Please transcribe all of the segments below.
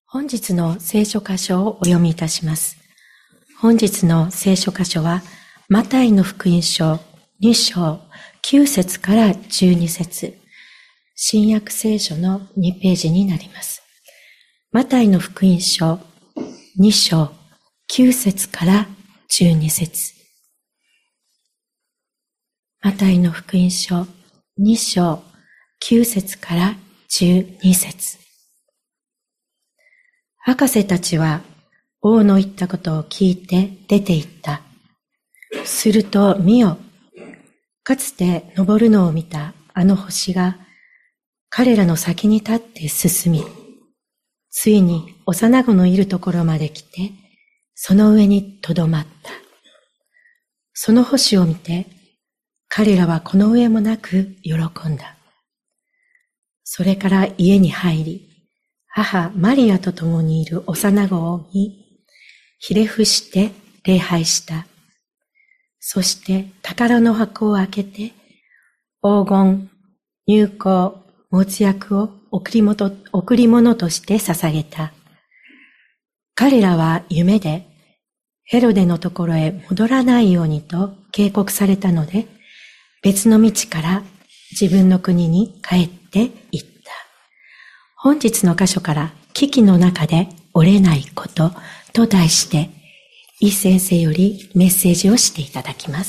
本日の聖書箇所をお読みいたします。本日の聖書箇所は、マタイの福音書2章9節から12節、新約聖書の2ページになります。マタイの福音書2章9節から12節。マタイの福音書2章9節から12節。博士たちは王の言ったことを聞いて出て行った。すると見よ、かつて昇るのを見たあの星が彼らの先に立って進み、ついに幼子のいるところまで来て、その上にとどまった。その星を見て、彼らはこの上もなく喜んだ。それから家に入り、母マリアと共にいる幼子を見、ひれ伏して礼拝した。そして宝の箱を開けて、黄金、乳香、没薬を贈り物として捧げた。彼らは夢で、ヘロデのところへ戻らないようにと警告されたので、別の道から自分の国に帰って行った。本日の箇所から危機の中で折れないことと題して、イ先生よりメッセージをしていただきます。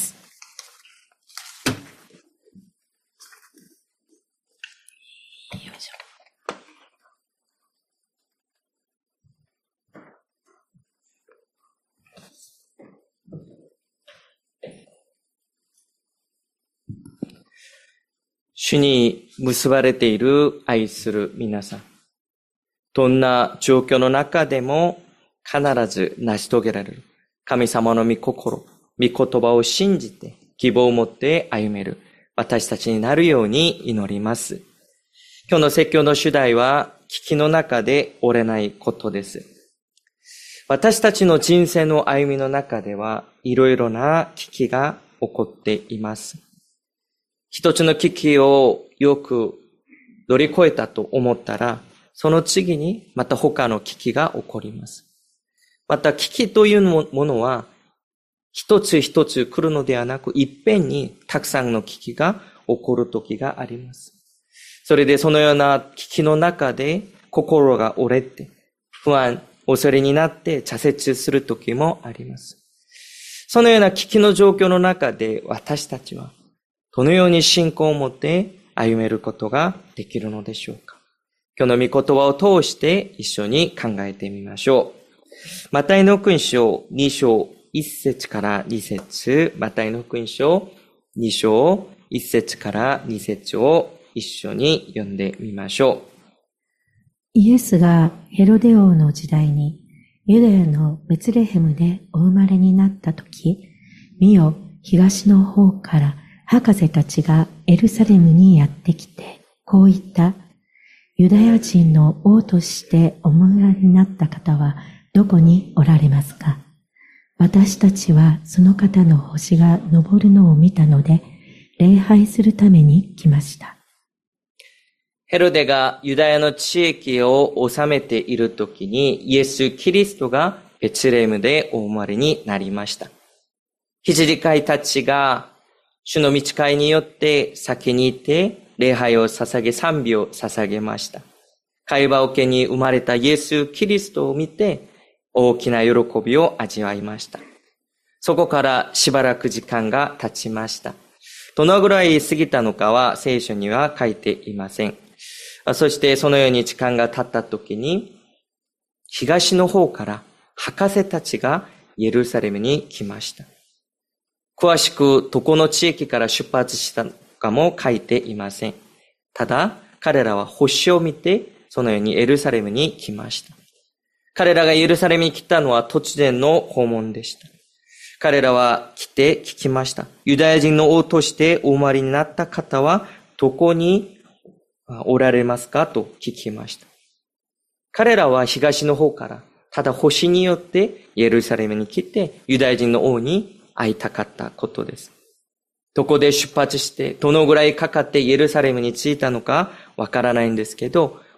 主に結ばれている愛する皆さん。どんな状況の中でも必ず成し遂げられる神様の御心、御言葉を信じて希望を持って歩める私たちになるように祈ります。今日の説教の主題は危機の中で折れないことです。私たちの人生の歩みの中ではいろいろな危機が起こっています。一つの危機をよく乗り越えたと思ったら、その次にまた他の危機が起こります。また危機というものは、一つ一つ来るのではなく、いっぺんにたくさんの危機が起こる時があります。それでそのような危機の中で心が折れて、不安、恐れになって挫折する時もあります。そのような危機の状況の中で私たちは、どのように信仰を持って歩めることができるのでしょうか。今日の御言葉を通して一緒に考えてみましょう。マタイの福音書2章1節から2節、マタイの福音書2章1節から2節を一緒に読んでみましょう。 イエスがヘロデ王の時代にユダヤのベツレヘムでお生まれになったとき、見よ、東の方から博士たちがエルサレムにやってきて、こう言った。ユダヤ人の王としてお生まれになった方はどこにおられますか？私たちはその方の星が昇るのを見たので、礼拝するために来ました。 ヘロデがユダヤの地域を治めているときに、イエス・キリストがベツレヘムでお生まれになりました。羊飼いたちが主の御誓いによって先に行って礼拝を捧げ賛美を捧げました。会話桶に生まれたイエス・キリストを見て大きな喜びを味わいました。そこからしばらく時間が経ちました。どのぐらい過ぎたのかは聖書には書いていません。そしてそのように時間が経った時に東の方から博士たちがエルサレムに来ました。詳しくどこの地域から出発したのかも書いていません。ただ、彼らは星を見て、そのようにエルサレムに来ました。彼らがエルサレムに来たのは突然の訪問でした。彼らは来て聞きました。ユダヤ人の王としてお生まれになった方はどこにおられますかと聞きました。彼らは東の方から、ただ星によってエルサレムに来て、ユダヤ人の王に会いたかったことです。どこで出発して、どのぐらいかかってエルサレムに着いたのかわからないんですけど、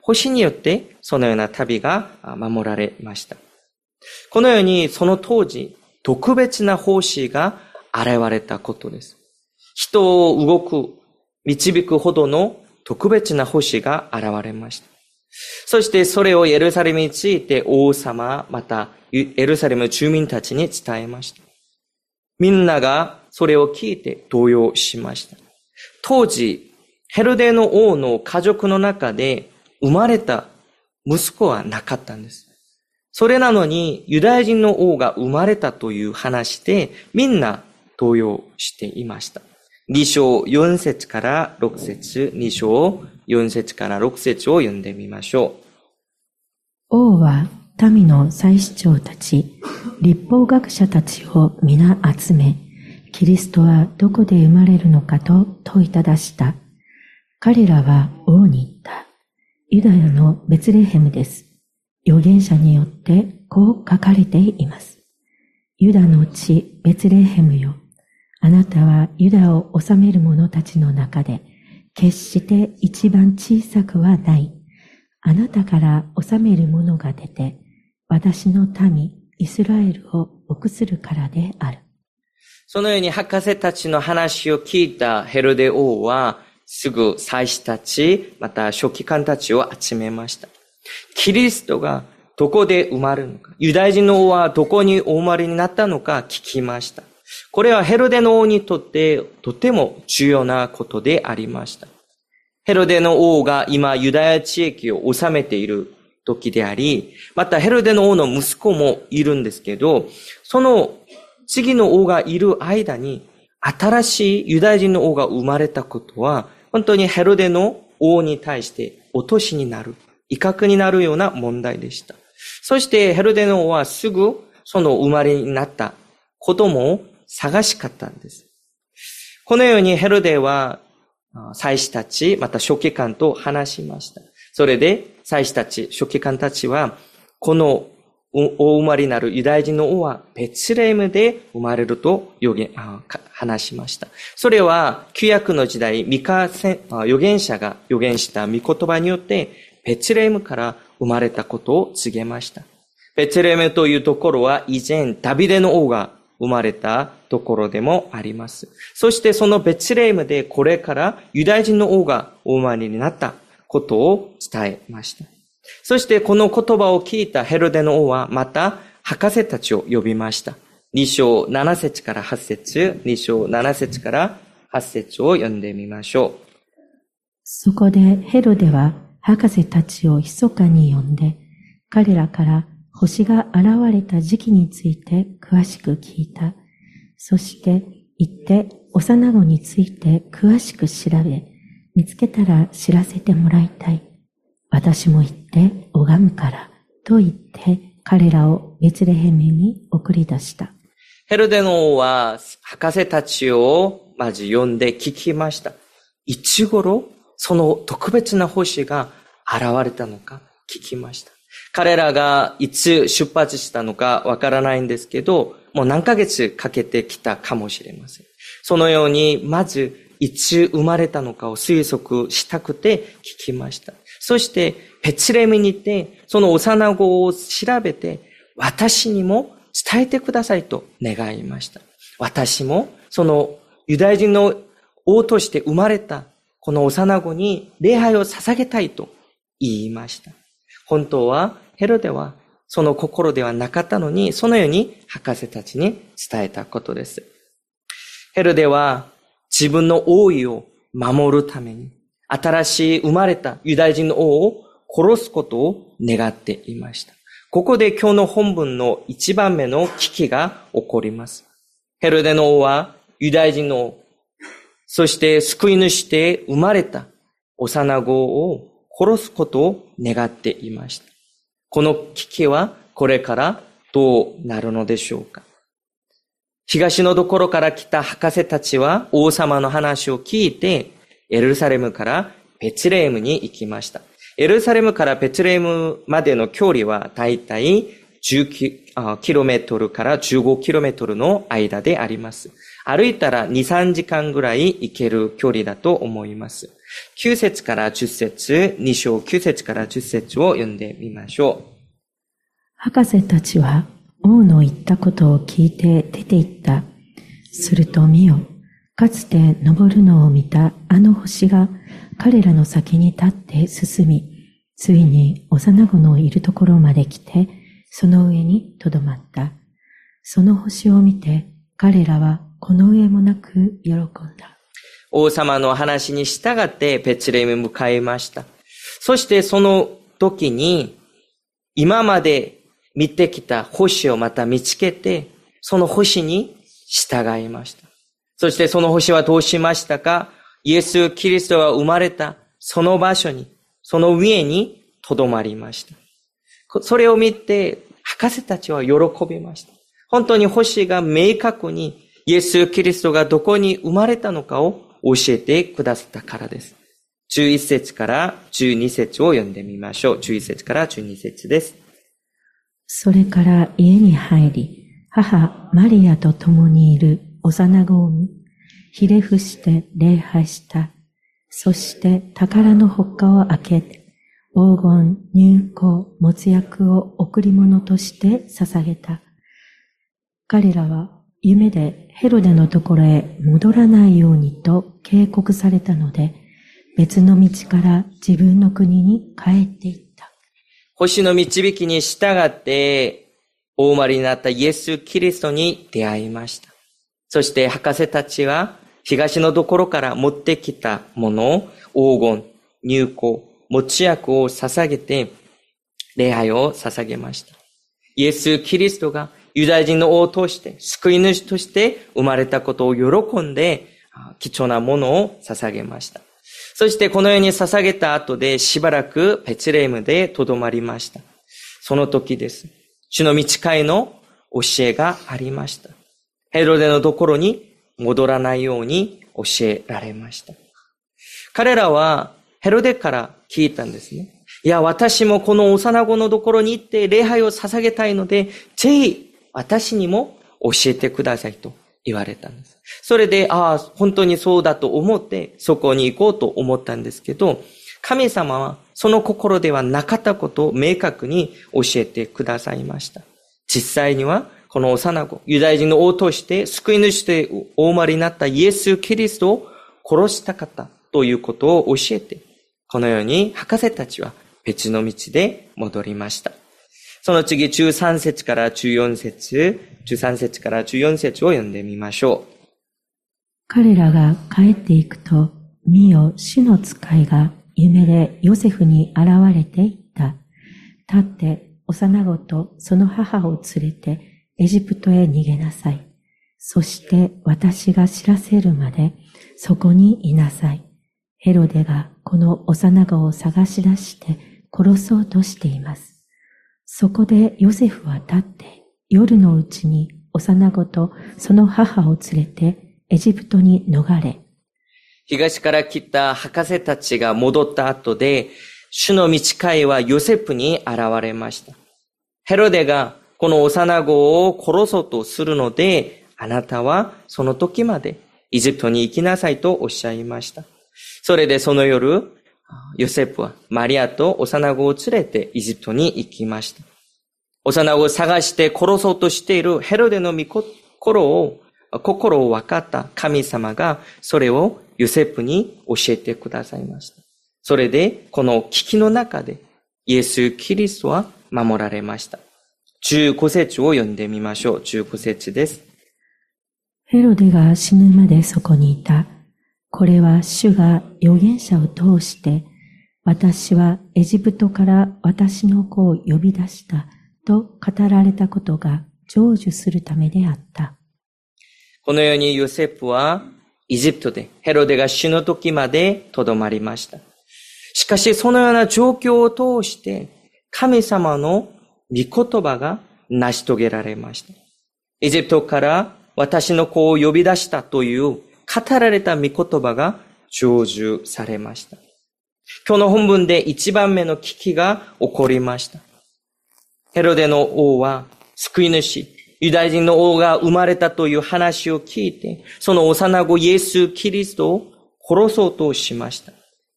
星によってそのような旅が守られました。このようにその当時、特別な奉仕が現れたことです。人を導くほどの特別な奉仕が現れました。そしてそれをエルサレムについて王様、またエルサレム住民たちに伝えました。みんながそれを聞いて動揺しました。当時、ヘロデの王の家族の中で生まれた息子はなかったんです。それなのにユダヤ人の王が生まれたという話でみんな動揺していました。2章4節から6節、2章4節から6節を読んでみましょう。王は民の祭司長たち、律法学者たちを皆集め、キリストはどこで生まれるのかと問いただした。彼らは王に言った。ユダヤのベツレヘムです。預言者によってこう書かれています。ユダの地ベツレヘムよ。あなたはユダを治める者たちの中で、決して一番小さくはない。あなたから治める者が出て、私の民、イスラエルを牧するからである。 そのように博士たちの話を聞いたヘロデ王は、すぐ祭司たち、また書記官たちを集めました。キリストがどこで生まれるのか、ユダヤ人の王はどこにお生まれになったのか聞きました。これはヘロデの王にとってとても重要なことでありました。ヘロデの王が今ユダヤ地域を治めている時であり、またヘロデの王の息子もいるんですけど、その次の王がいる間に新しいユダヤ人の王が生まれたことは、本当にヘロデの王に対して落としになる、威嚇になるような問題でした。そしてヘロデの王はすぐその生まれになった子供を探しかったんです。このようにヘロデは祭司たち、また書記官と話しました。それで祭司たち、書記官たちは、このお生まれになるユダヤ人の王はベツレヘムで生まれると話しました。それは旧約の時代、預言者が預言した御言葉によってベツレヘムから生まれたことを告げました。ベツレヘムというところは以前ダビデの王が生まれたところでもあります。そしてそのベツレヘムでこれからユダヤ人の王がお生まれになったことを伝えました。そしてこの言葉を聞いたヘロデの王はまた博士たちを呼びました。2章7節から8節、2章7節から8節を読んでみましょう。 そこでヘロデは博士たちを密かに呼んで、彼らから星が現れた時期について詳しく聞いた。そして行って幼子について詳しく調べ、見つけたら知らせてもらいたい。私も行って拝むからと言って彼らをベツレヘムに送り出した。 ヘロデの王は博士たちをまず呼んで聞きました。いつ頃その特別な星が現れたのか聞きました。彼らがいつ出発したのかわからないんですけど、もう何ヶ月かけてきたかもしれません。そのようにまずいつ生まれたのかを推測したくて聞きました。そしてベツレヘムに行ってその幼子を調べて私にも伝えてくださいと願いました。私もそのユダヤ人の王として生まれたこの幼子に礼拝を捧げたいと言いました。本当はヘロデはその心ではなかったのに、そのように博士たちに伝えたことです。ヘロデは自分の王位を守るために、新しい生まれたユダヤ人の王を殺すことを願っていました。ここで今日の本文の一番目の危機が起こります。ヘロデの王はユダヤ人の王、そして救い主で生まれた幼子を殺すことを願っていました。この危機はこれからどうなるのでしょうか。東のところから来た博士たちは王様の話を聞いてエルサレムからベツレヘムに行きました。エルサレムからベツレヘムまでの距離はだいたい10キロメートルから15キロメートルの間であります。歩いたら2、3時間ぐらい行ける距離だと思います。 9節から10節、2章9節から10節を読んでみましょう。 博士たちは王の言ったことを聞いて出て行った。すると見よ、かつて昇るのを見たあの星が彼らの先に立って進み、ついに幼子のいるところまで来て、その上にとどまった。その星を見て彼らはこの上もなく喜んだ。 王様の話に従ってベツレヘムに向かいました。そしてその時に今まで見てきた星をまた見つけて、その星に従いました。そしてその星はどうしましたか？イエス・キリストが生まれたその場所に、その上にとどまりました。それを見て博士たちは喜びました。本当に星が明確にイエス・キリストがどこに生まれたのかを教えてくださったからです。11節から12節を読んでみましょう。11節から12節です。 それから家に入り、母マリアと共にいる幼子を見、ひれ伏して礼拝した。そして宝のほっかを開けて、黄金、乳香、没薬を贈り物として捧げた。彼らは夢でヘロデのところへ戻らないようにと警告されたので、別の道から自分の国に帰っていった。 星の導きに従ってお生まれになったイエス・キリストに出会いました。そして博士たちは東のところから持ってきたものを黄金、乳香、没薬を捧げて礼拝を捧げました。イエス・キリストがユダヤ人の王として救い主として生まれたことを喜んで貴重なものを捧げました。そしてこのように捧げた後でしばらくベツレヘムでとどまりました。その時です。主の御誓いの教えがありました。ヘロデのところに戻らないように教えられました。彼らはヘロデから聞いたんですね。いや、私もこの幼子のところに行って礼拝を捧げたいので、ぜひ私にも教えてくださいと言われたんです。それで、本当にそうだと思ってそこに行こうと思ったんですけど、神様はその心ではなかったことを明確に教えてくださいました。実際にはこの幼子、ユダヤ人の王として救い主でお生まれになったイエス・キリストを殺した方ということを教えて、このように博士たちは別の道で戻りました。その次13節から14節、13節から14節を読んでみましょう。 彼らが帰っていくと、見よ、主の使いが夢でヨセフに現れていった。立って幼子とその母を連れてエジプトへ逃げなさい。そして私が知らせるまでそこにいなさい。ヘロデがこの幼子を探し出して殺そうとしています。そこでヨセフは立って夜のうちに幼子とその母を連れてエジプトに逃れ、 東から来た博士たちが戻った後で、主の御使いはヨセフに現れました。ヘロデがこの幼子を殺そうとするので、あなたはその時までエジプトに行きなさいとおっしゃいました。それでその夜、ヨセフはマリアと幼子を連れてエジプトに行きました。幼子を探して殺そうとしているヘロデの心を分かった神様がそれをヨセフに教えてくださいました。それでこの危機の中でイエス・キリストは守られました。15節を読んでみましょう。15節です。 ヘロデが死ぬまでそこにいた。これは主が預言者を通して、私はエジプトから私の子を呼び出したと語られたことが成就するためであった。 このようにヨセフはエジプトでヘロデが死ぬ時までとどまりました。しかしそのような状況を通して神様の御言葉が成し遂げられました。エジプトから私の子を呼び出したという語られた御言葉が成就されました。今日の本文で一番目の危機が起こりました。ヘロデの王は救い主、ユダヤ人の王が生まれたという話を聞いて、その幼子イエス・キリストを殺そうとしました。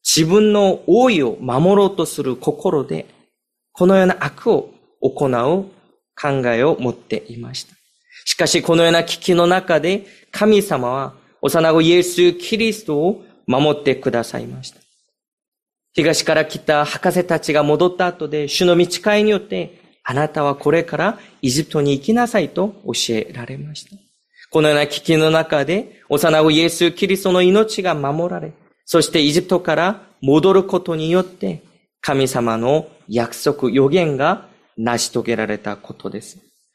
自分の王位を守ろうとする心で、このような悪を行う考えを持っていました。しかしこのような危機の中で、神様は幼子イエス・キリストを守ってくださいました。東から来た博士たちが戻った後で、主の御使いによって、あなたはこれからエジプトに行きなさいと教えられました。このような危機の中で、幼子イエス・キリストの命が守られ、そしてエジプトから戻ることによって、神様の約束、予言が成し遂げられたことです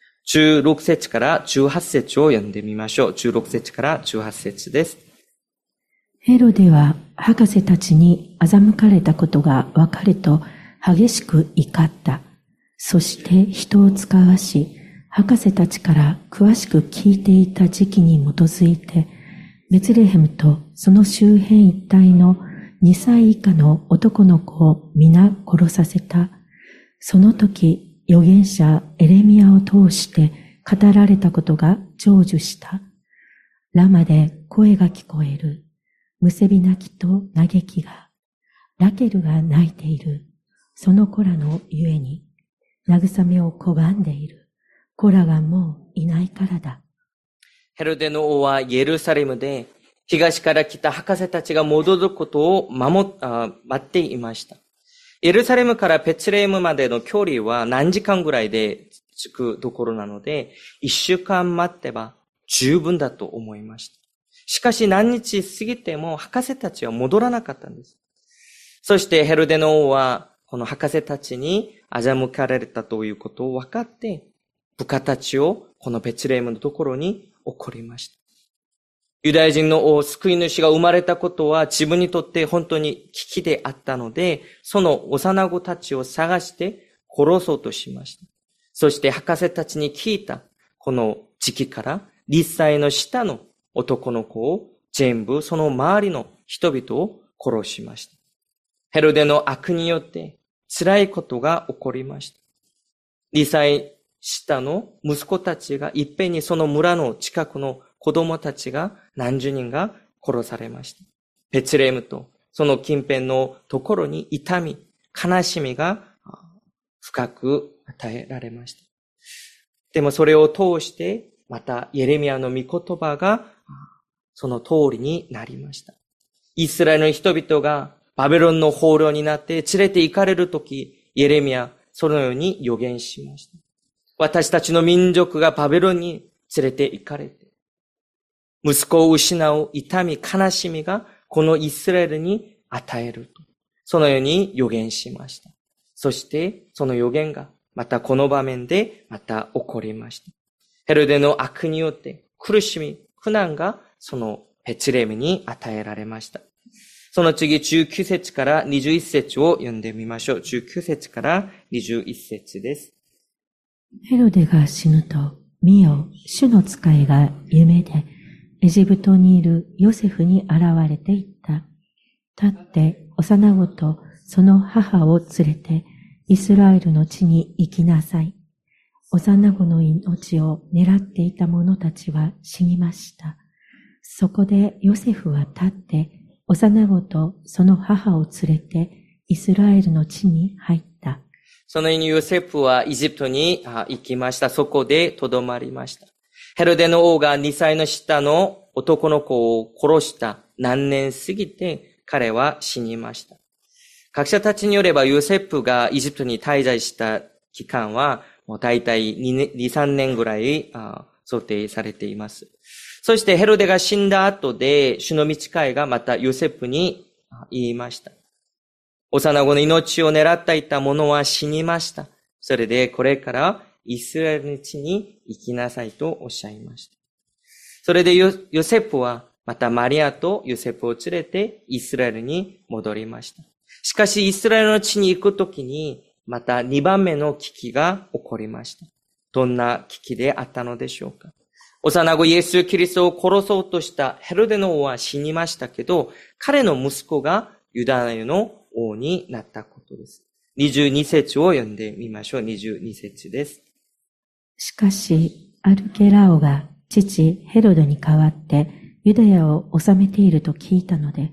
。16節から18節を読んでみましょう。16節から18節です。 ヘロデは博士たちに欺かれたことがわかると激しく怒った。そして人を使わし、博士たちから詳しく聞いていた時期に基づいて、ベツレヘムとその周辺一帯の2歳以下の男の子を皆殺させた。その時、預言者エレミヤを通して語られたことが成就した。ラマで声が聞こえる。むせび泣きと嘆きが。ラケルが泣いている。その子らのゆえに、慰めを拒んでいる。子らがもういないからだ。 ヘロデの王はエルサレムで東から来た博士たちが戻ることを待っていました。エルサレムからベツレヘムまでの距離は何時間ぐらいで着くところなので、1週間待ってば十分だと思いました。しかし何日過ぎても博士たちは戻らなかったんです。そしてヘロデの王はこの博士たちに欺かれたということを分かって、部下たちをこのベツレヘムのところに送りました。ユダヤ人の王、救い主が生まれたことは自分にとって本当に危機であったので、その幼子たちを探して殺そうとしました。そして博士たちに聞いたこの時期から立歳の下の男の子を全部その周りの人々を殺しました。ヘロデの悪によって辛いことが起こりました。立歳下の息子たちがいっぺんにその村の近くの子供たちが何十人が殺されました。ベツレヘムとその近辺のところに痛み、悲しみが深く与えられました。でもそれを通してまたエレミヤの御言葉がその通りになりました。イスラエルの人々がバベロンの捕虜になって連れて行かれるとき、エレミヤそのように予言しました。私たちの民族がバベロンに連れて行かれて、息子を失う痛み、悲しみがこのイスラエルに与えると。そのように予言しました。そしてその予言がまたこの場面でまた起こりました。ヘロデの悪によって苦しみ、苦難がそのベツレヘムに与えられました。その次19節から21節を読んでみましょう。19節から21節です。 ヘロデが死ぬと、見よ、主の使いが夢で、エジプトにいるヨセフに現れていった。立って幼子とその母を連れて、イスラエルの地に行きなさい。幼子の命を狙っていた者たちは死にました。そこでヨセフは立って、幼子とその母を連れて、イスラエルの地に入った。 そのようにヨセフはエジプトに行きました。そこでとどまりました。ヘロデの王が2歳の下の男の子を殺した何年過ぎて彼は死にました。学者たちによればヨセフがエジプトに滞在した期間はもう大体2、3年ぐらい想定されています。そしてヘロデが死んだ後で主の御使いがまたヨセフに言いました。幼子の命を狙っていた者は死にました。それでこれからイスラエルの地に行きなさいとおっしゃいました。それでヨセフはまたマリアとヨセフを連れてイスラエルに戻りました。しかしイスラエルの地に行くときにまた2番目の危機が起こりました。どんな危機であったのでしょうか。幼子イエス・キリストを殺そうとしたヘロデの王は死にましたけど、彼の息子がユダヤの王になったことです。22節を読んでみましょう。22節です。 しかし、アルケラオが父ヘロデに代わってユダヤを治めていると聞いたので、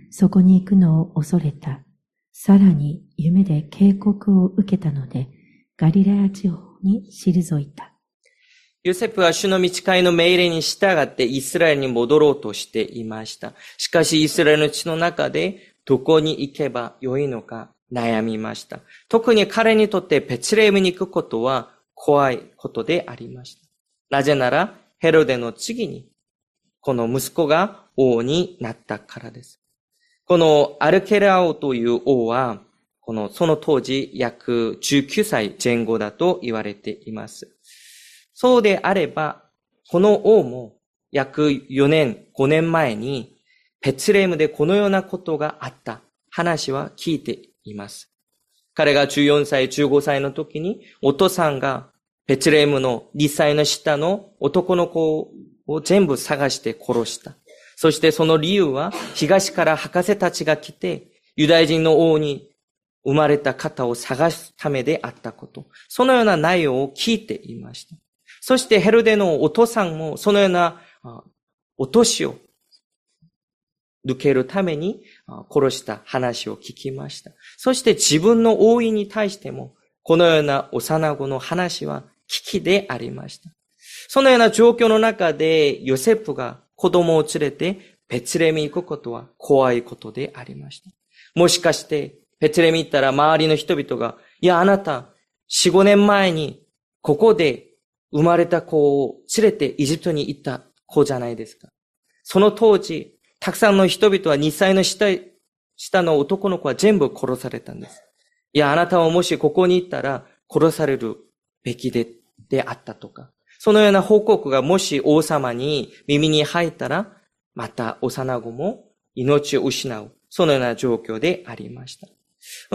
そこに行くのを恐れた。さらに夢で警告を受けたので、ガリラヤ地方に退いた。 ヨセフは主の御使いの命令に従ってイスラエルに戻ろうとしていました。しかしイスラエルの地の中でどこに行けばよいのか悩みました。特に彼にとってベツレヘムに行くことは怖いことでありました。なぜならヘロデの次にこの息子が王になったからです。このアルケラオという王はその当時約19歳前後だと言われています。そうであれば、この王も約4年、5年前にベツレヘムでこのようなことがあった話は聞いています。彼が14歳、15歳の時にお父さんがベツレヘムの2歳の下の男の子を全部探して殺した。そしてその理由は東から博士たちが来てユダヤ人の王に生まれた方を探すためであったこと。そのような内容を聞いていました。そしてヘロデのお父さんもそのような落としを抜けるために殺した話を聞きました。そして自分の王位に対してもこのような幼子の話は危機でありました。そのような状況の中でヨセフが子供を連れてベツレヘムに行くことは怖いことでありました。もしかしてベツレヘムに行ったら周りの人々が、いやあなた4、5年前にここで生まれた子を連れてエジプトに行った子じゃないですか。その当時、たくさんの人々は2歳の下の男の子は全部殺されたんです。いや、あなたはもしここに行ったら殺されるべきであったとか、そのような報告がもし王様に耳に入ったら、また幼子も命を失う。そのような状況でありました。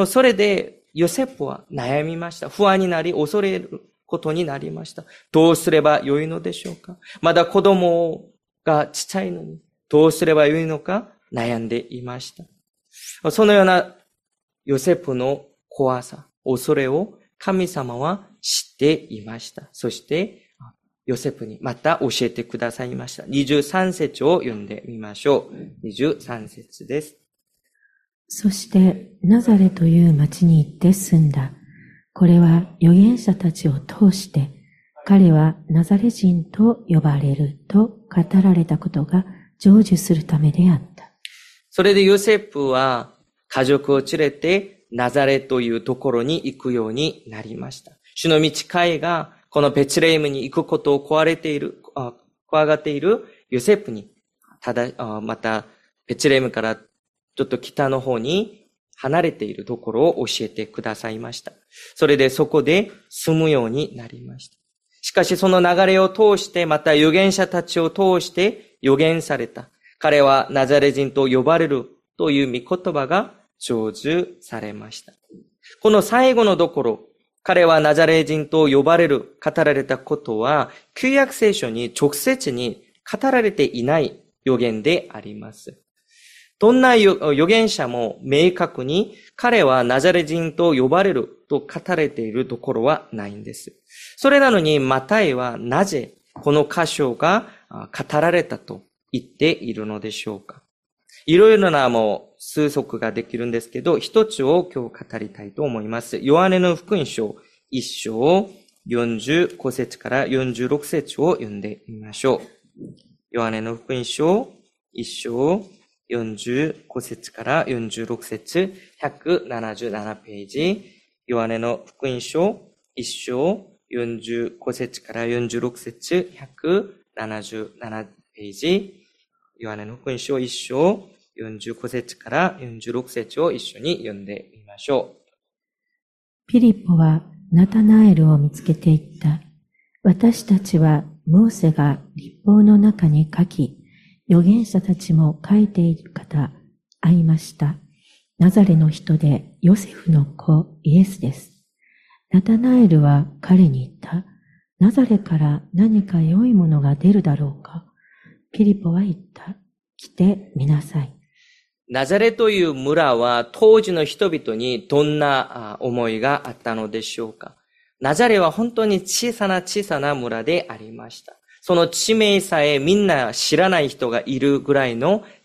それでヨセフは悩みました。不安になり恐れることになりました。どうすればよいのでしょうか。まだ子供がちっちゃいのにどうすればよいのか悩んでいました。そのようなヨセフの怖さ、恐れを神様は知っていました。そしてヨセフにまた教えてくださいました。23節を読んでみましょう。23節です。 そしてナザレという町に行って住んだ。これは預言者たちを通して彼はナザレ人と呼ばれると語られたことが成就するためであった。 それでヨセフは家族を連れてナザレというところに行くようになりました。主の御使いがこのベツレヘムに行くことを怖がっているヨセフに、またベツレヘムからちょっと北の方に離れているところを教えてくださいました。それでそこで住むようになりました。しかしその流れを通して、また預言者たちを通して預言された。彼はナザレ人と呼ばれるという御言葉が成就されました。この最後のところ、彼はナザレ人と呼ばれる、語られたことは、旧約聖書に直接に語られていない預言であります。どんな預言者も明確に彼はナザレ人と呼ばれると語られているところはないんです。それなのにマタイはなぜこの箇所が語られたと言っているのでしょうか。いろいろな推測ができるんですけど、一つを今日語りたいと思います。ヨハネの福音書1章45節から46節を読んでみましょう。ヨハネの福音書1章45節から46節、177ページ。ヨハネの福音書1章45節から46節、177ページ。ヨハネの福音書1章45節から46節を一緒に読んでみましょう。 ピリポはナタナエルを見つけていった。私たちはモーセが律法の中に書き、預言者たちも書いている方、会いました。ナザレの人でヨセフの子イエスです。ナタナエルは彼に言った。ナザレから何か良いものが出るだろうか。ピリポは言った。来てみなさい。 ナザレという村は当時の人々にどんな思いがあったのでしょうか。ナザレは本当に小さな村でありました。その地名さえみんな知らない人がいるぐらいの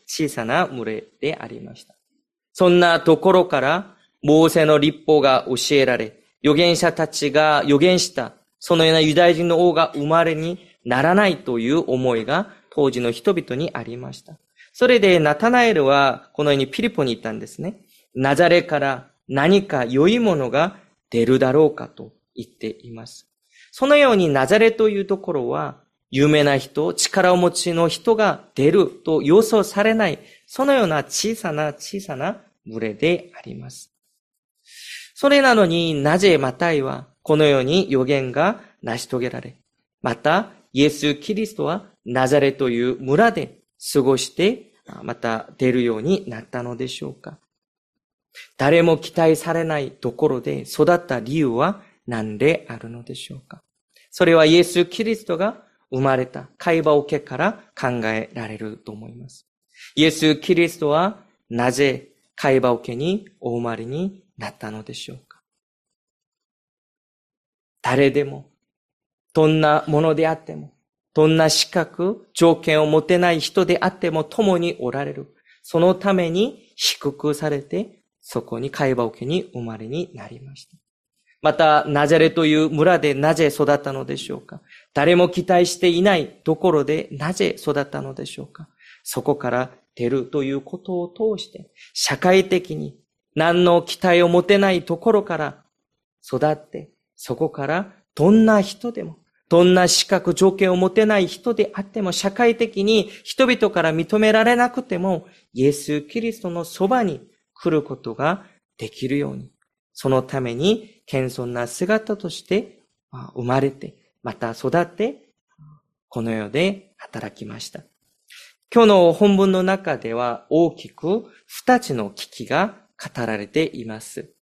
小さな群れでありました。そんなところから、モーセの律法が教えられ、預言者たちが預言した、そのようなユダヤ人の王が生まれにならないという思いが当時の人々にありました。それでナタナエルはこのようにピリポに行ったんですね。ナザレから何か良いものが出るだろうかと言っています。そのようにナザレというところは、有名な人、力を持ちの人が出ると予想されない、そのような小さな群れであります。それなのになぜマタイはこのように預言が成し遂げられ、またイエス・キリストはナザレという村で過ごして、また出るようになったのでしょうか。誰も期待されないところで育った理由は何であるのでしょうか。それはイエス・キリストが生まれた会話桶から考えられると思います。イエス・キリストはなぜ会話桶にお生まれになったのでしょうか。誰でも、どんなものであっても、どんな資格、条件を持てない人であっても共におられる。そのために祝福されて、そこに会話桶に生まれになりました。また、ナザレという村でなぜ育ったのでしょうか。誰も期待していないところでなぜ育ったのでしょうか。そこから出るということを通して、社会的に何の期待を持てないところから育って、そこからどんな人でも、どんな資格、条件を持てない人であっても、社会的に人々から認められなくても、イエス・キリストのそばに来ることができるように、そのために謙遜な姿として生まれて、また育って、この世で働きました。今日の本文の中では大きく2つの危機が語られています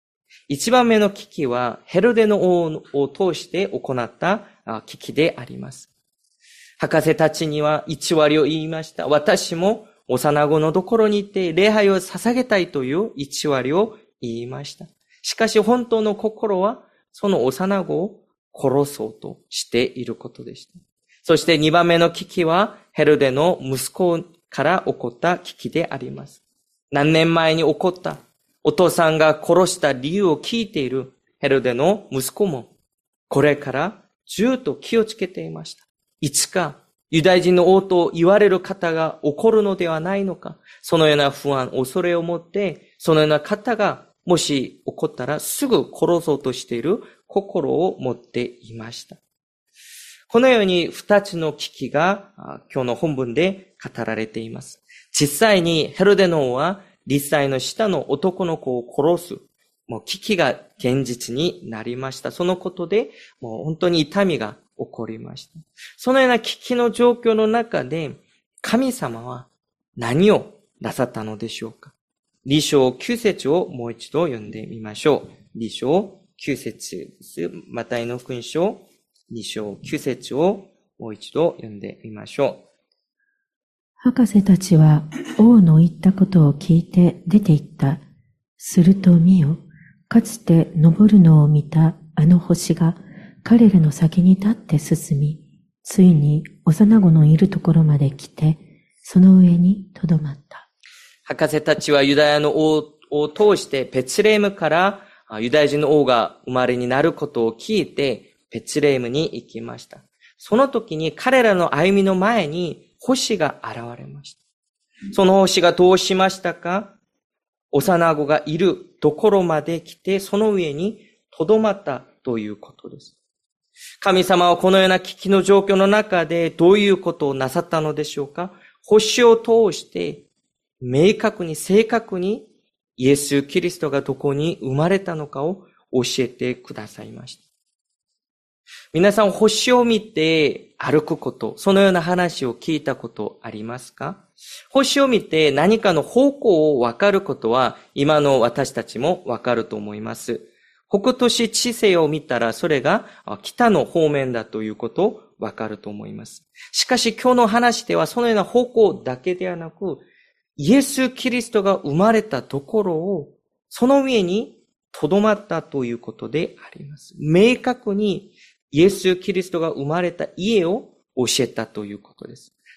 。1番目の危機はヘロデの王を通して行った危機であります。博士たちには1割を言いました。私も幼子のところに行って礼拝を捧げたいという1割を言いました。しかし本当の心はその幼子を殺そうとしていることでした。そして2番目の危機はヘロデの息子から起こった危機であります。何年前に起こったお父さんが殺した理由を聞いているヘロデの息子もこれからずっと気をつけていました。いつかユダヤ人の王と言われる方が起こるのではないのか、そのような不安、恐れを持って、そのような方がもし起こったらすぐ殺そうとしている心を持っていました。このように2つの危機が今日の本文で語られています。実際にヘロデの王は立祭の下の男の子を殺す、もう危機が現実になりました。そのことでもう本当に痛みが起こりました。そのような危機の状況の中で神様は何をなさったのでしょうか。2章9節をもう一度読んでみましょう。2章9節です。マタイの福音書2章9節をもう一度読んでみましょう。 博士たちは王の言ったことを聞いて出て行った。すると見よ、かつて昇るのを見たあの星が彼らの先に立って進み、ついに幼子のいるところまで来て、その上にとどまった。 博士たちはユダヤの王を通してベツレヘムからユダヤ人の王が生まれになることを聞いてベツレヘムに行きました。その時に彼らの歩みの前に星が現れました。その星がどうしましたか？幼子がいるところまで来てその上にとどまったということです。神様はこのような危機の状況の中でどういうことをなさったのでしょうか？星を通して明確に正確にイエス・キリストがどこに生まれたのかを教えてくださいました。皆さん星を見て歩くこと、そのような話を聞いたことありますか？星を見て何かの方向を分かることは今の私たちも分かると思います。北斗七星を見たらそれが北の方面だということを分かると思います。しかし今日の話ではそのような方向だけではなく、イエス・キリストが生まれたところをその上に留まったということであります。明確にイエス・キリストが生まれた家を教えたということです。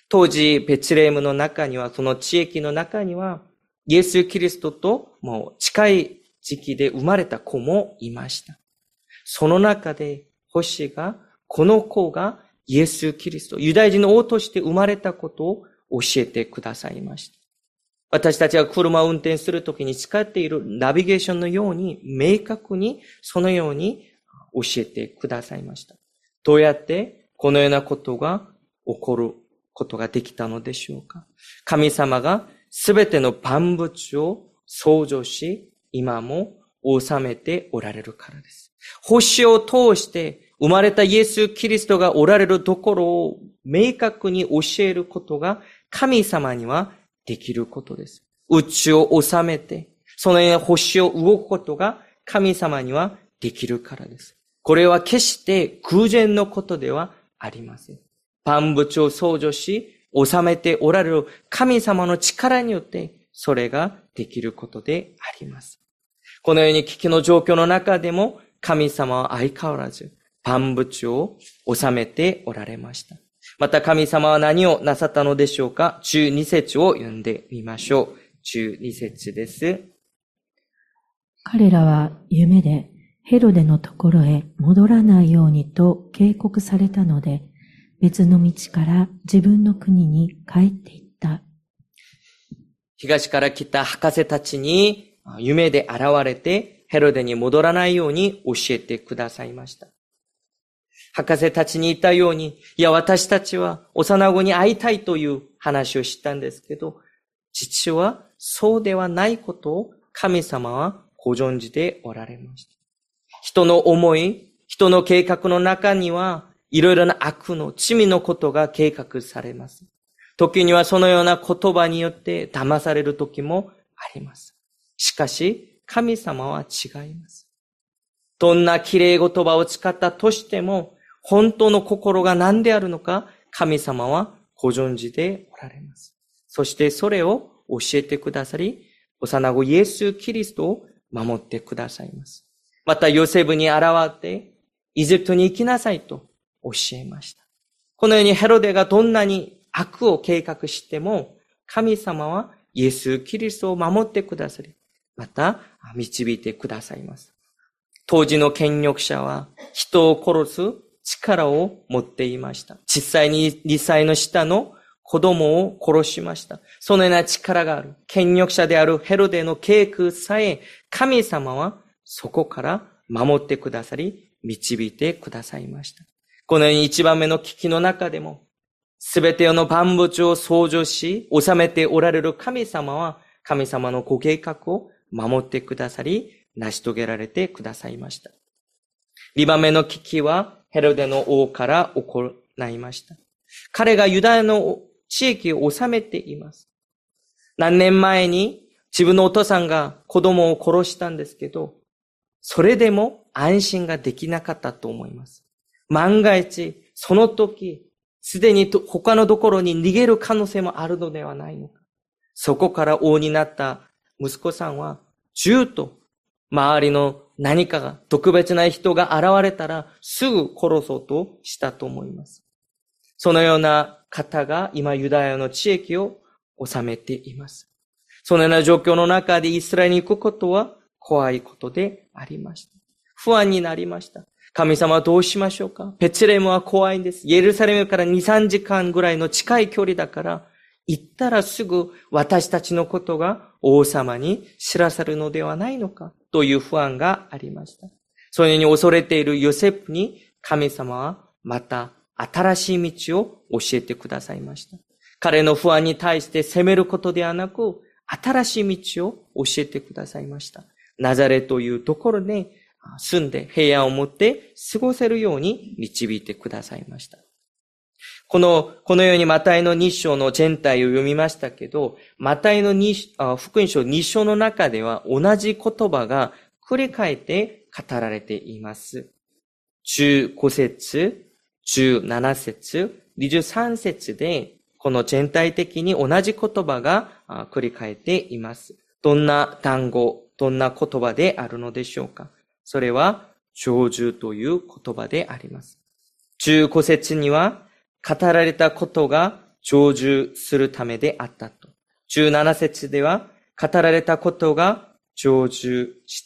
当時、ベツレヘムの中には、その地域の中には、イエス・キリストともう近い時期で生まれた子もいました。その中で、星が、この子がイエス・キリスト、ユダヤ人の王として生まれたことを教えてくださいました。私たちが車を運転するときに使っているナビゲーションのように、明確にそのように教えてくださいました。どうやってこのようなことが起こることができたのでしょうか。神様がすべての万物を創造し、今も治めておられるからです。星を通して生まれたイエス・キリストがおられるところを明確に教えることが神様にはできることです。宇宙を治めて、そのような星を動くことが神様にはできるからです。これは決して偶然のことではありません。万物を創造し、治めておられる神様の力によって、それができることであります。このように危機の状況の中でも、神様は相変わらず万物を治めておられました。また神様は何をなさったのでしょうか。12節を読んでみましょう。12節です。 彼らは夢でヘロデのところへ戻らないようにと警告されたので、別の道から自分の国に帰っていった。 東から来た博士たちに夢で現れてヘロデに戻らないように教えてくださいました。博士たちに言ったように、いや私たちは幼子に会いたいという話をしたんですけど、実はそうではないことを神様はご存知でおられました。人の思い、人の計画の中にはいろいろな悪の罪のことが計画されます。時にはそのような言葉によって騙される時もあります。しかし神様は違います。どんな綺麗言葉を使ったとしても、本当の心が何であるのか、神様はご存知でおられます。そしてそれを教えてくださり、幼子イエス・キリストを守ってくださいます。またヨセフに現れて、エジプトに行きなさいと教えました。このようにヘロデがどんなに悪を計画しても、神様はイエス・キリストを守ってくださり、また導いてくださいます。当時の権力者は人を殺す力を持っていました。実際に2歳の下の子供を殺しました。そのような力がある権力者であるヘロデの計画さえ、神様はそこから守ってくださり、導いてくださいました。このように一番目の危機の中でも、すべての万物を創造し、治めておられる神様は、神様のご計画を守ってくださり、成し遂げられてくださいました。2番目の危機は、ヘロデの王から行いました。彼がユダヤの地域を治めています。何年前に自分のお父さんが子供を殺したんですけど、それでも安心ができなかったと思います。万が一、その時、すでに他のところに逃げる可能性もあるのではないのか。そこから王になった息子さんは、銃と周りの何かが特別な人が現れたらすぐ殺そうとしたと思います。そのような方が今ユダヤの地域を治めています。そのような状況の中でイスラエルに行くことは怖いことでありました。不安になりました。神様はどうしましょうか。ベツレヘムは怖いんです。エルサレムから2、3時間ぐらいの近い距離だから、行ったらすぐ私たちのことが王様に知らされるのではないのかという不安がありました。そのように恐れているヨセフに神様はまた新しい道を教えてくださいました。彼の不安に対して責めることではなく、新しい道を教えてくださいました。ナザレというところで住んで平安を持って過ごせるように導いてくださいました。このようにマタイの2章の全体を読みましたけど、マタイの福音書2章の中では同じ言葉が繰り返って語られています。15節、17節、23節でこの全体的に同じ言葉が繰り返っています。どんな単語、どんな言葉であるのでしょうか。それは成就という言葉であります。15節には語られたことが成就するためであったと。17節では、語られたことが成就した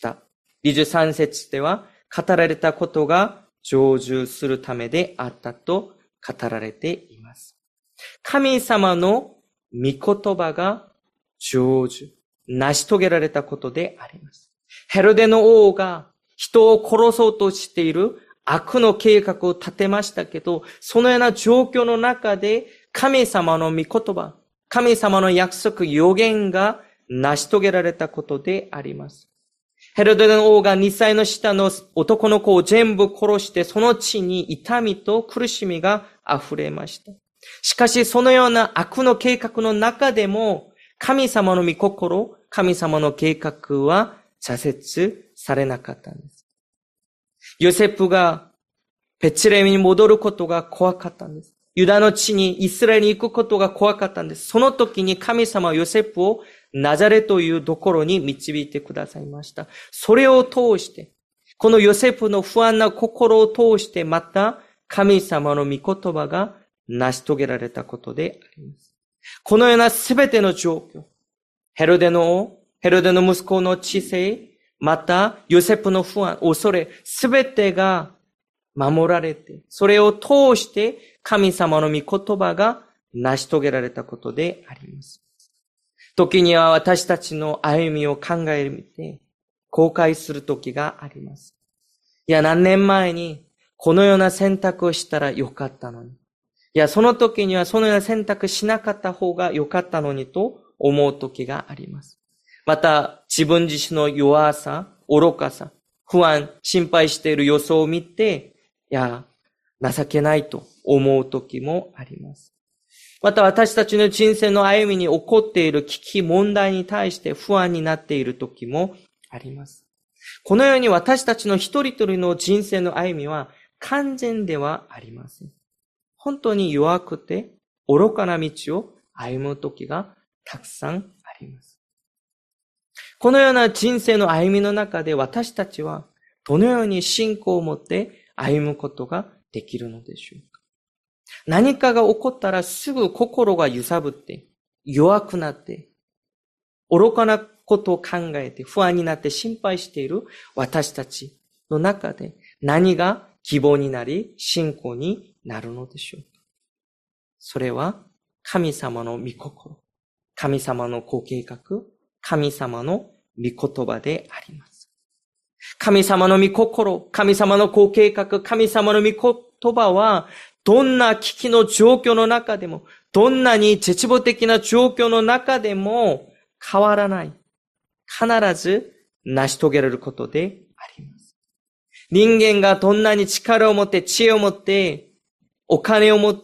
。23節では、語られたことが成就するためであったと語られています。神様の御言葉が成就、成し遂げられたことであります。ヘロデの王が人を殺そうとしている悪の計画を立てましたけど、そのような状況の中で神様の御言葉、神様の約束、予言が成し遂げられたことであります。ヘロデの王が2歳の下の男の子を全部殺して、その地に痛みと苦しみが溢れました。しかしそのような悪の計画の中でも、神様の御心、神様の計画は挫折されなかったんです。ヨセフがベツレヘムに戻ることが怖かったんです。ユダの地にイスラエルに行くことが怖かったんです。その時に神様はヨセフをナザレというところに導いてくださいました。それを通して、このヨセフの不安な心を通して、また神様の御言葉が成し遂げられたことであります。このようなすべての状況、ヘロデの王、ヘロデの息子の知性、またヨセフの不安、恐れ、すべてが守られて、それを通して神様の御言葉が成し遂げられたことであります。時には私たちの歩みを考えて後悔する時があります。いや、何年前にこのような選択をしたらよかったのに。いや、その時にはそのような選択しなかった方がよかったのにと思う時があります。また、自分自身の弱さ、愚かさ、不安、心配している様子を見て、いや、情けないと思う時もあります。また私たちの人生の歩みに起こっている危機問題に対して不安になっている時もあります。このように私たちの一人一人の人生の歩みは完全ではありません。本当に弱くて愚かな道を歩む時がたくさんあります。このような人生の歩みの中で私たちはどのように信仰を持って歩むことができるのでしょうか。何かが起こったらすぐ心が揺さぶって弱くなって愚かなことを考えて不安になって心配している私たちの中で何が希望になり信仰になるのでしょうか。それは神様の御心、神様のご計画、神様の御言葉であります。神様の御心、神様のご計画、神様の御言葉はどんな危機の状況の中でも、どんなに絶望的な状況の中でも変わらない。必ず成し遂げられることであります。人間がどんなに力を持って、知恵を持って、お金を持って、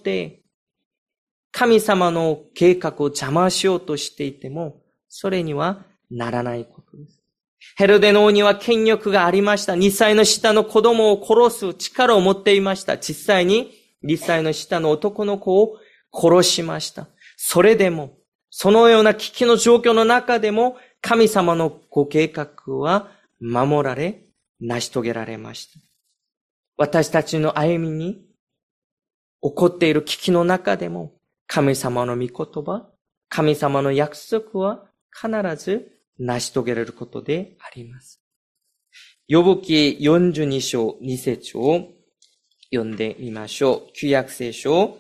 神様の計画を邪魔しようとしていても、それにはならないことです。ヘロデの王には権力がありました。2歳の下の子供を殺す力を持っていました。実際に2歳の下の男の子を殺しました。それでも、そのような危機の状況の中でも、神様のご計画は守られ、成し遂げられました。私たちの歩みに起こっている危機の中でも、神様の御言葉、神様の約束は必ず成し遂げられることであります。ヨブ記42章2節を読んでみましょう。旧約聖書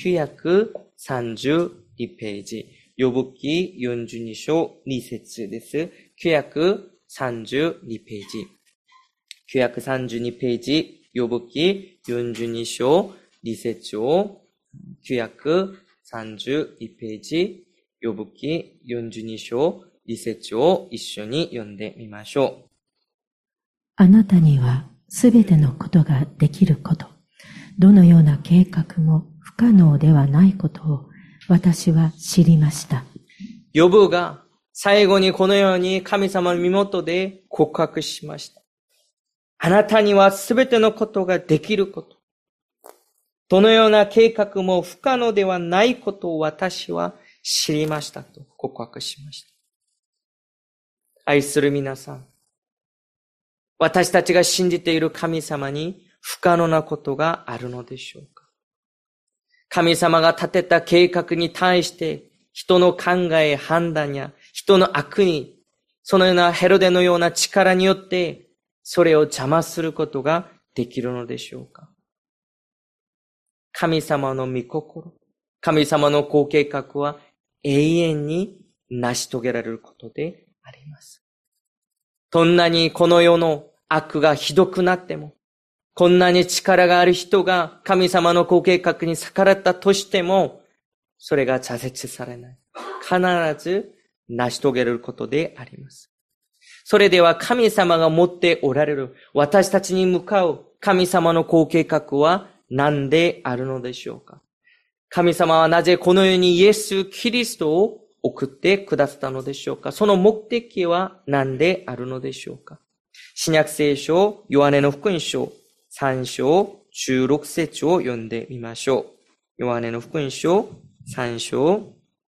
932ページ。ヨブ記42章2節です。932ページ。932ページ。ヨブ記42章2節を932ページ。ヨブ記42章2節を一緒に読んでみましょう。 あなたにはすべてのことができること、どのような計画も不可能ではないことを私は知りました。 ヨブが最後にこのように神様の身元で告白しました。あなたにはすべてのことができること、どのような計画も不可能ではないことを私は知りましたと告白しました。愛する皆さん、私たちが信じている神様に不可能なことがあるのでしょうか。 神様が立てた計画に対して人の考え、判断や人の悪に、そのようなヘロデのような力によってそれを邪魔することができるのでしょうか。神様の御心、神様のご計画は永遠に成し遂げられることであります。どんなにこの世の悪がひどくなっても、こんなに力がある人が神様のご計画に逆らったとしても、それが挫折されない。必ず成し遂げることであります。それでは神様が持っておられる私たちに向かう神様のご計画は何であるのでしょうか。神様はなぜこの世にイエス・キリストを送ってくださったのでしょうか。その目的は何であるのでしょうか。新約聖書、ヨハネの福音書3章16節を読んでみましょう。ヨハネの福音書3章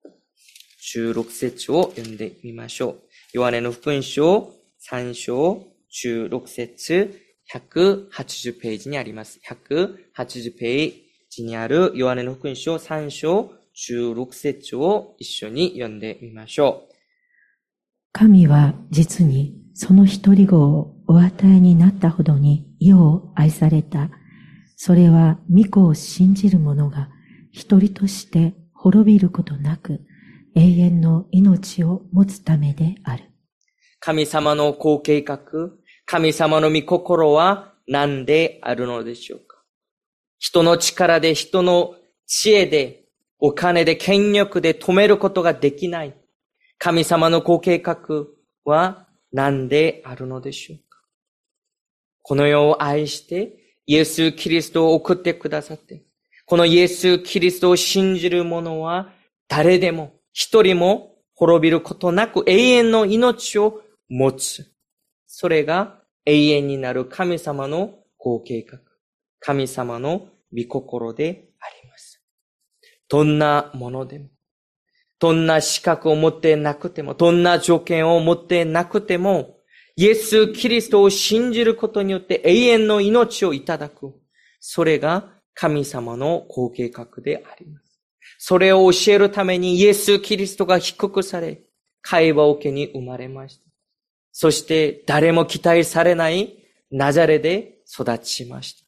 16節を読んでみましょう。ヨハネの福音書3章16節180ページにあります。180ページにあるヨハネの福音書3章16節を一緒に読んでみましょう。 神は実にその一人子をお与えになったほどに世を愛された。それは御子を信じる者が一人として滅びることなく永遠の命を持つためである。 神様のご計画、神様の御心は何であるのでしょうか。人の力で、人の知恵で、お金で、権力で止めることができない。神様のご計画は何であるのでしょうか。この世を愛して、イエス・キリストを送ってくださって、このイエス・キリストを信じる者は誰でも、一人も滅びることなく永遠の命を持つ。それが永遠になる神様のご計画、神様の御心であります。どんなものでも、どんな資格を持ってなくても、どんな条件を持ってなくても、イエス・キリストを信じることによって永遠の命をいただく。それが神様のご計画であります。それを教えるためにイエス・キリストが低くされ、会話桶に生まれました。そして誰も期待されないナザレで育ちました。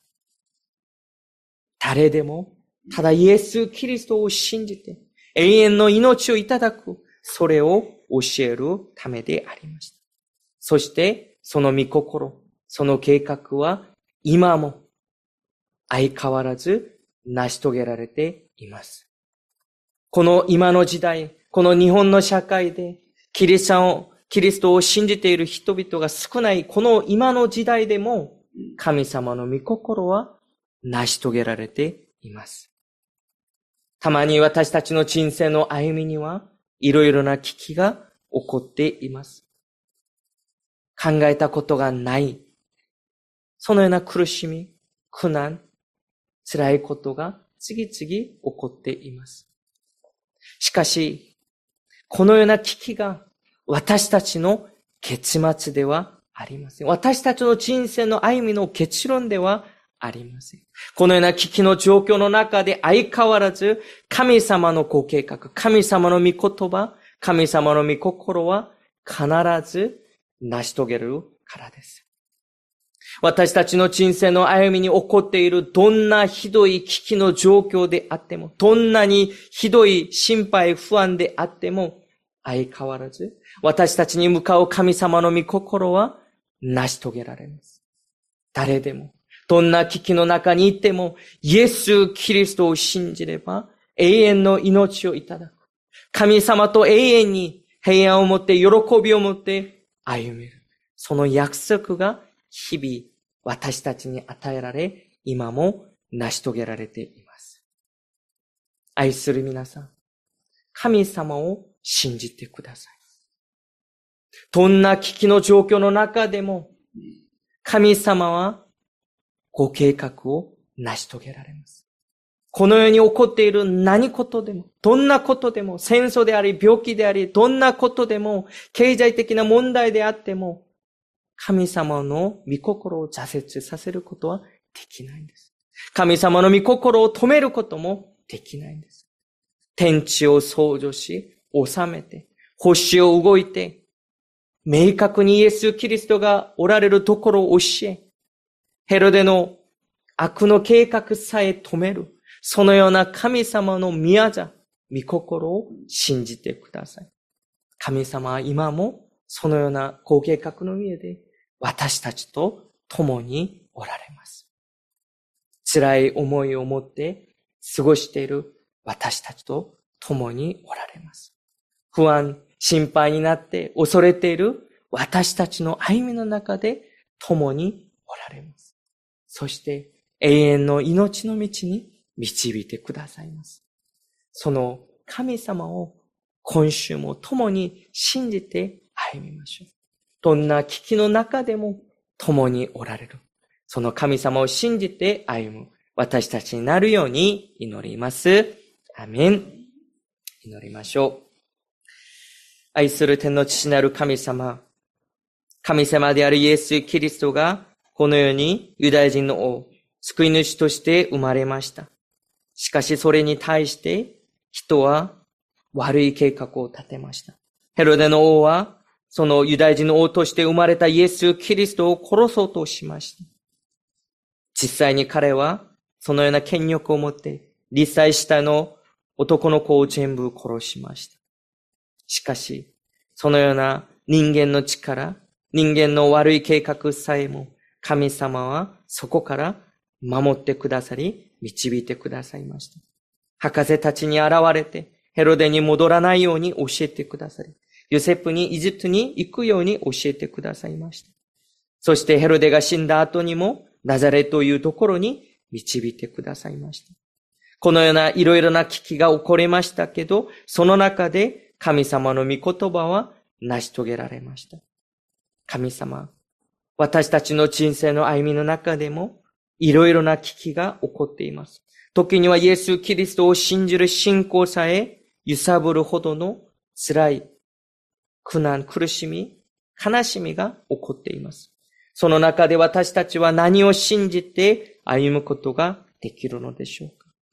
誰でもただイエス・キリストを信じて永遠の命をいただく、それを教えるためでありました。そしてその御心、その計画は今も相変わらず成し遂げられています。この今の時代、この日本の社会でキリストを信じている人々が少ないこの今の時代でも神様の御心は成し遂げられています。たまに私たちの人生の歩みにはいろいろな危機が起こっています。考えたことがない、そのような苦しみ、苦難、辛いことが次々起こっています。しかし、このような危機が私たちの結末ではありません。私たちの人生の歩みの結論ではありません。このような危機の状況の中で相変わらず神様のご計画、神様の御言葉、神様の御心は必ず成し遂げるからです。私たちの人生の歩みに起こっているどんなひどい危機の状況であっても、どんなにひどい心配不安であっても、相変わらず私たちに向かう神様の御心は成し遂げられます。誰でも、どんな危機の中にいても、イエス・キリストを信じれば永遠の命をいただく。神様と永遠に平安を持って喜びを持って歩める。その約束が日々私たちに与えられ、今も成し遂げられています。愛する皆さん、神様を信じてください。どんな危機の状況の中でも、神様はご計画を成し遂げられます。この世に起こっている何事でも、どんなことでも、戦争であり、病気であり、どんなことでも、経済的な問題であっても、神様の御心を挫折させることはできないんです。神様の御心を止めることもできないんです。天地を創造し、治めて、星を動いて、明確にイエス・キリストがおられるところを教え、ヘロデの悪の計画さえ止める、そのような神様の宮座、御心を信じてください。神様は今もそのようなご計画の上で私たちと共におられます。辛い思いを持って過ごしている私たちと共におられます。不安、心配になって恐れている私たちの歩みの中で共におられます。そして永遠の命の道に導いてくださいます。その神様を今週も共に信じて歩みましょう。どんな危機の中でも共におられる。その神様を信じて歩む私たちになるように祈ります。アーメン。祈りましょう。愛する天の父なる神様、神様であるイエス・キリストがこの世にユダヤ人の王、救い主として生まれました。しかしそれに対して人は悪い計画を立てました。ヘロデの王はそのユダヤ人の王として生まれたイエス・キリストを殺そうとしました。実際に彼はそのような権力を持って立祭下の男の子を全部殺しました。しかし、そのような人間の力、人間の悪い計画さえも神様はそこから守ってくださり、導いてくださいました。博士たちに現れて、ヘロデに戻らないように教えてくださり、ヨセフにエジプトに行くように教えてくださいました。そしてヘロデが死んだ後にも、ナザレというところに導いてくださいました。このようないろいろな危機が起こりましたけど、その中で神様の御言葉は成し遂げられました。神様、私たちの人生の歩みの中でも、いろいろな危機が起こっています。時にはイエス・キリストを信じる信仰さえ揺さぶるほどの辛い苦難、苦しみ、悲しみが起こっています。その中で私たちは何を信じて歩むことができるのでしょう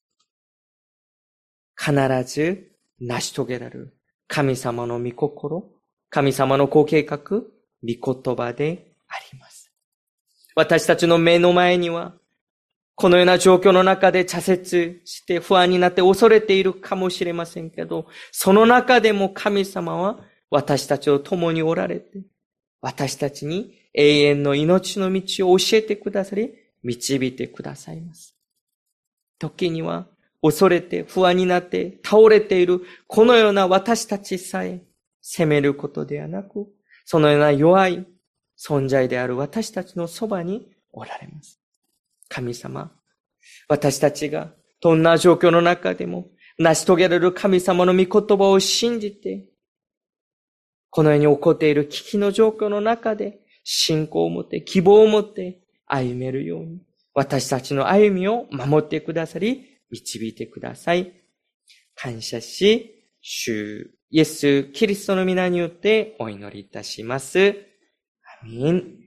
か。必ず成し遂げられる神様の御心、神様のご計画、御言葉であります。私たちの目の前には、このような状況の中で挫折して不安になって恐れているかもしれませんけど、その中でも神様は私たちと共におられて、私たちに永遠の命の道を教えてくださり、導いてくださいます。時には恐れて不安になって倒れているこのような私たちさえ責めることではなく、そのような弱い存在である私たちのそばにおられます。神様、私たちがどんな状況の中でも成し遂げられる神様の御言葉を信じて、この世に起こっている危機の状況の中で信仰を持って希望を持って歩めるように、私たちの歩みを守ってくださり、導いてください。感謝し、主イエス・キリストの皆によってお祈りいたします。アーメン。